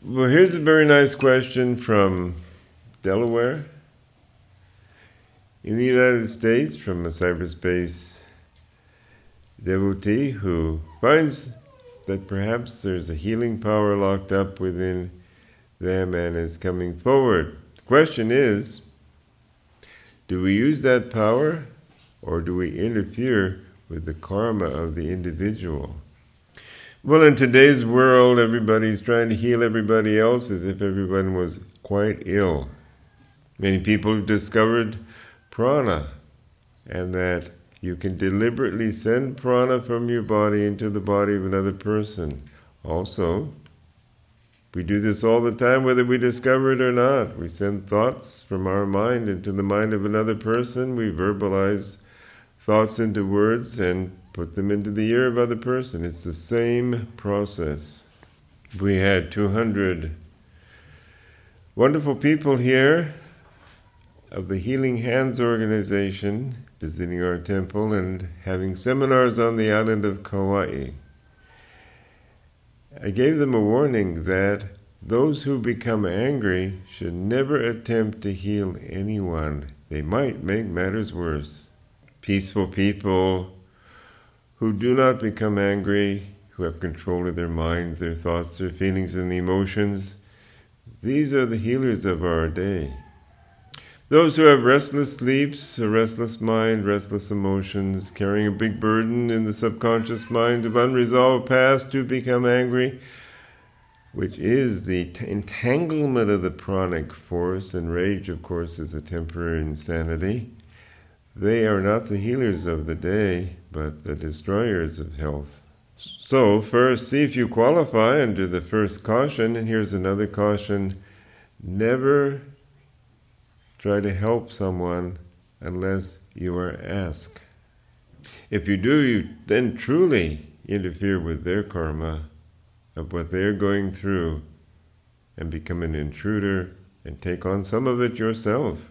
Well, here's a very nice question from Delaware in the United States from a cyberspace devotee who finds that perhaps there's a healing power locked up within them and is coming forward. The question is, do we use that power or do we interfere with the karma of the individual? Well, in today's world, everybody's trying to heal everybody else as if everyone was quite ill. Many people have discovered prana, and that you can deliberately send prana from your body into the body of another person. Also, we do this all the time, whether we discover it or not. We send thoughts from our mind into the mind of another person. We verbalize thoughts into words and put them into the ear of other person. It's the same process. We had 200 wonderful people here of the Healing Hands organization visiting our temple and having seminars on the island of Kauai. I gave them a warning that those who become angry should never attempt to heal anyone. They might make matters worse. Peaceful people who do not become angry, who have control of their minds, their thoughts, their feelings, and the emotions, these are the healers of our day. Those who have restless sleeps, a restless mind, restless emotions, carrying a big burden in the subconscious mind of unresolved past to become angry, which is the entanglement of the pranic force, and rage, of course, is a temporary insanity. They are not the healers of the day, but the destroyers of health. So, first, see if you qualify under the first caution, and here's another caution. Never try to help someone unless you are asked. If you do, you then truly interfere with their karma of what they're going through and become an intruder and take on some of it yourself.